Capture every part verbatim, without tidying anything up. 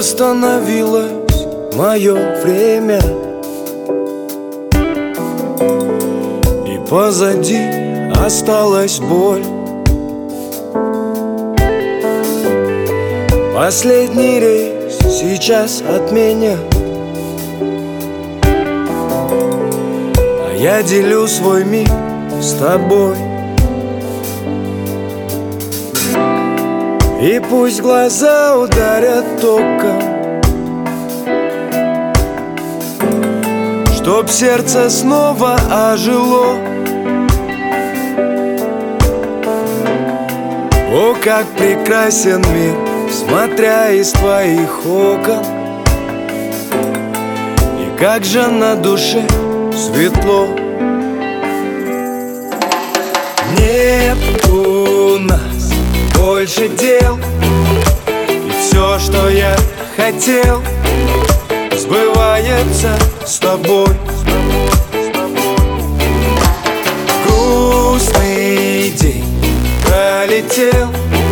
Остановилось мое время, и позади осталась боль. Последний рейс сейчас отменят, а я делю свой мир с тобой. И пусть глаза ударят током, чтоб сердце снова ожило. О, как прекрасен мир, смотря из твоих окон, и как же на душе светло. Нет у нас больше дел, и все, что я хотел, сбывается с тобой. Грустный день пролетел,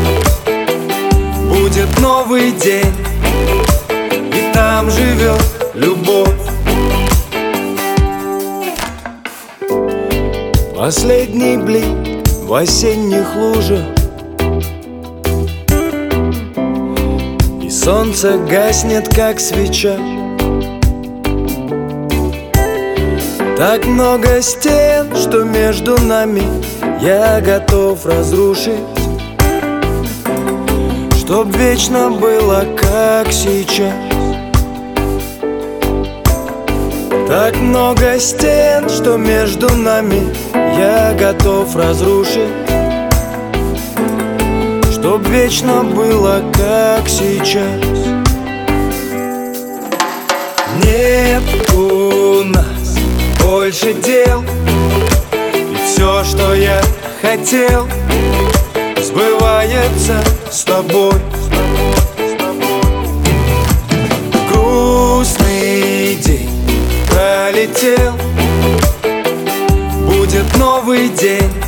будет новый день, и там живет любовь. Последний блик в осенних лужах, и солнце гаснет, как свеча. Так много стен, что между нами я готов разрушить, чтоб вечно было, как сейчас. Так много стен, что между нами я готов разрушить, чтоб вечно было, как сейчас. Нет у нас больше дел, и все, что я хотел, сбывается с тобой. Грустный день пролетел, будет новый день,